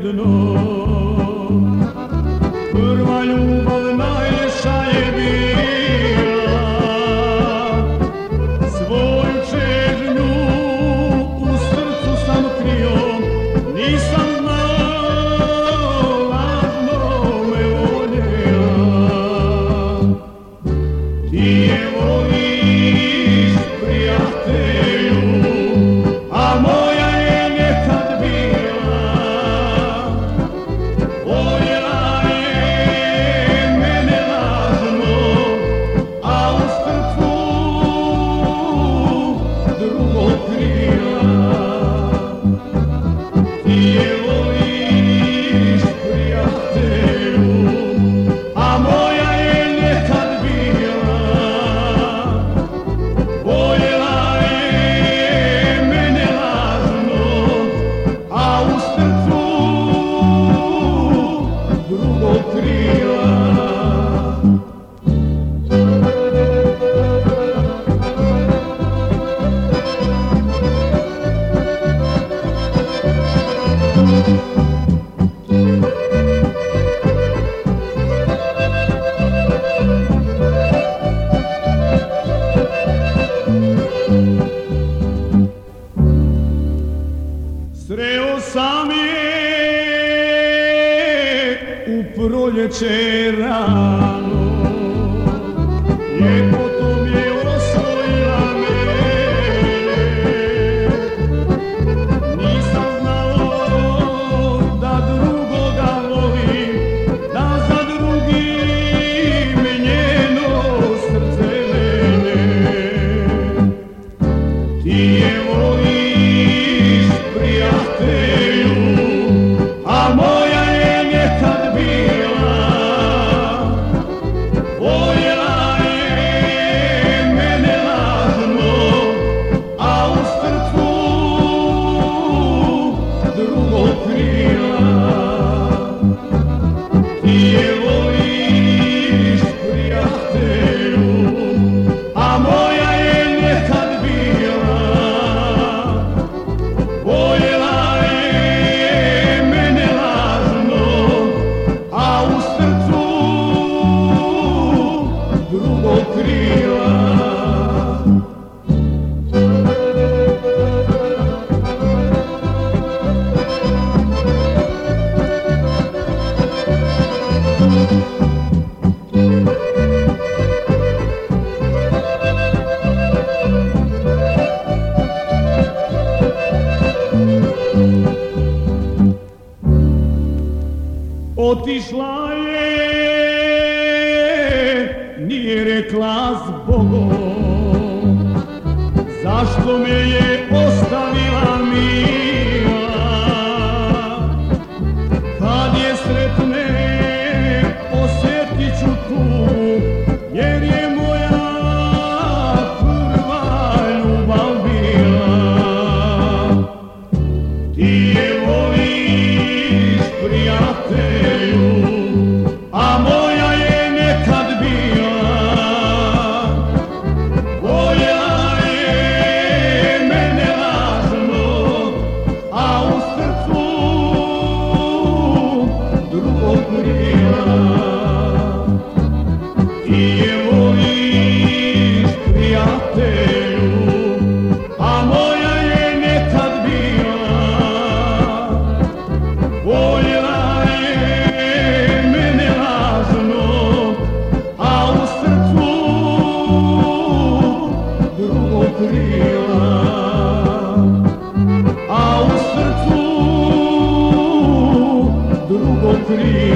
dno. Prva ljubav najljepša je bila, svoju čežnju u srcu sam krio, nisam znao, lažno me voljela. Ti je voliš, prijatelju, a moja je nekad bila. Voljela je mene lažno, a u srcu drugo krila. Ti je voliš, prijatelju, a moja je nekad bila. Voljela je mene lažno, a u srcu drugo krila. Sreo sam je u proljeće rano, ljepotom je osvojila mene. Nisam znao da drugoga volim, da za drugim njeno srce lene. Ti je voliš, prijatelju, a moja je nekad bila. Voljela je mene lažno, a u srcu drugo krila. Ti je voliš, prijatelju, a moja je nekad bila. Voljela je mene lažno, a u srcu drugo krila. Otišla je, nije rekla zbogom, zašto me je ostavila mila. Kad je sretne, osjetit ću tugu, jer je moja prva ljubav bila. Ti je voliš, prijatelju, a moja je nekad bila. Voljela je mene lažno, a u srcu drugo krila. Ti je voliš, prijatelju, a moja je nekad bila. Voljela je mene lažno, a u srcu drugo krila. A u srcu drugo krila.